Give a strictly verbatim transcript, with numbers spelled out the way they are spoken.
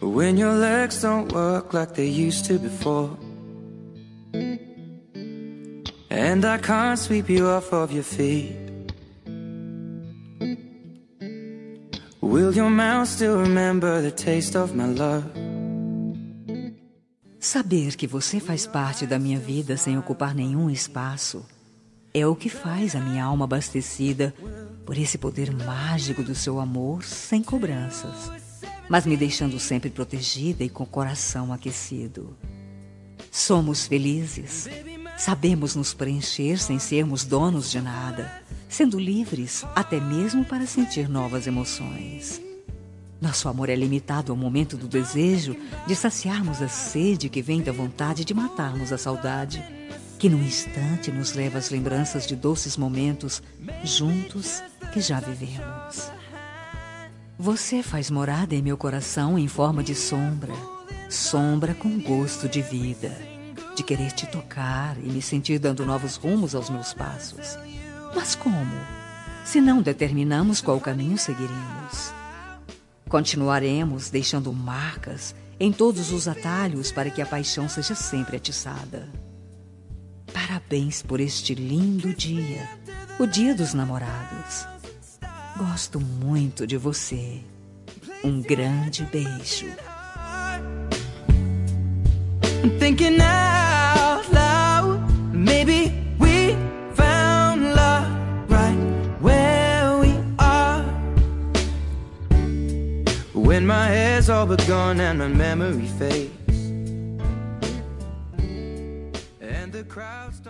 When your legs don't work like they used to before, and I can't sweep you off of your feet, will your mouth still remember the taste of my love? Saber que você faz parte da minha vida sem ocupar nenhum espaço é o que faz a minha alma abastecida por esse poder mágico do seu amor sem cobranças, mas me deixando sempre protegida e com o coração aquecido. Somos felizes, sabemos nos preencher sem sermos donos de nada, sendo livres até mesmo para sentir novas emoções. Nosso amor é limitado ao momento do desejo de saciarmos a sede que vem da vontade de matarmos a saudade, que num instante nos leva às lembranças de doces momentos juntos que já vivemos. Você faz morada em meu coração em forma de sombra, sombra com gosto de vida, de querer te tocar e me sentir dando novos rumos aos meus passos. Mas como? Se não determinamos qual caminho seguiremos. Continuaremos deixando marcas em todos os atalhos para que a paixão seja sempre atiçada. Parabéns por este lindo dia, o Dia dos Namorados. Gosto muito de você. Um grande beijo. I'm thinking out loud, maybe we found love right where we are. When my hair's all but gone and my memory fades, and the crowd's